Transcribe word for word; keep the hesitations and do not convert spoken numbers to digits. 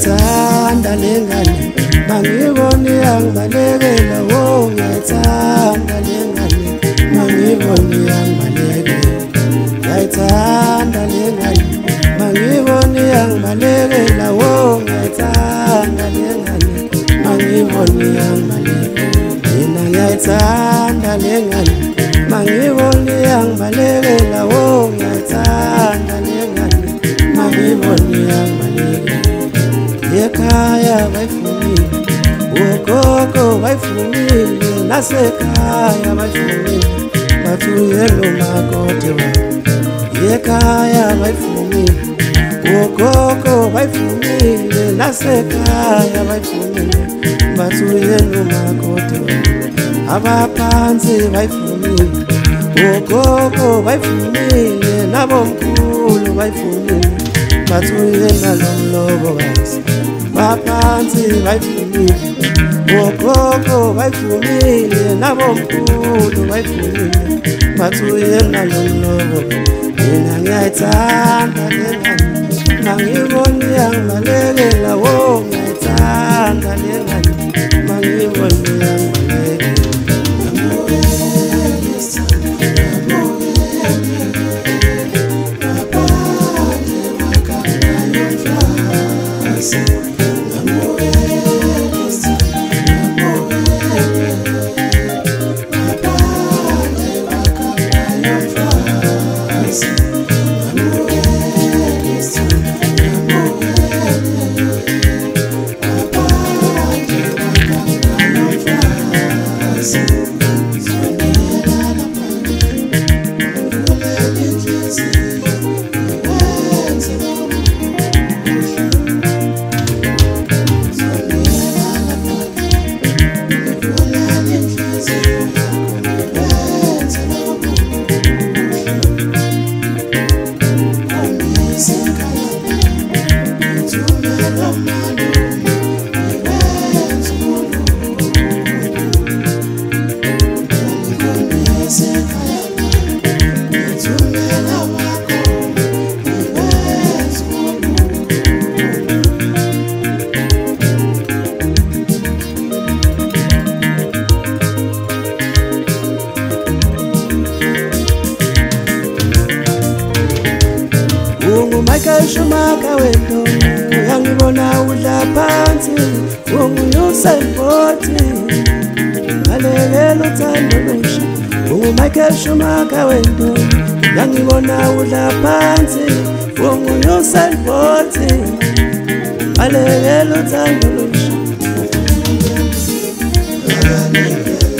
ngiyayithanda lengane mangibone yangibalekela wo ngiyayithanda lengane mangibone yangibalekela ngiyayithanda lengane mangibone yangibalekela wo ngiyayithanda lengane mangibone yangibalekela mina ngiyayithanda lengane mangibone yangibalekela wo ngiyayithanda lengane mangibone yangibalekela ekhaya bayifumile ugogo bayifumile nasekhaya bayifumile bathi uyelo makoti wami ekhaya bayifumile ugogo bayifumile nasekhaya bayifumile bathi uyelo makoti wami abaphansi bayifumile ugogo bayifumile nabomkhulu bayifumile bathi uyena lomlobokazi baphansi bayifumile ugogo bayifumile nabomkhulu bayifumile bathi uyena lomlobokazi mina ngiyayithanda lengane mangibone yangibalekela wo ngiyayithanda lengane mangibone yangibalekela Michael Schumacher wento uyangibona udla phansi unguYusain Bolt balekela uthando lusha unguMichael Schumacher wento uyangibona udla phansi unguYusain Bolt balekela uthando lusha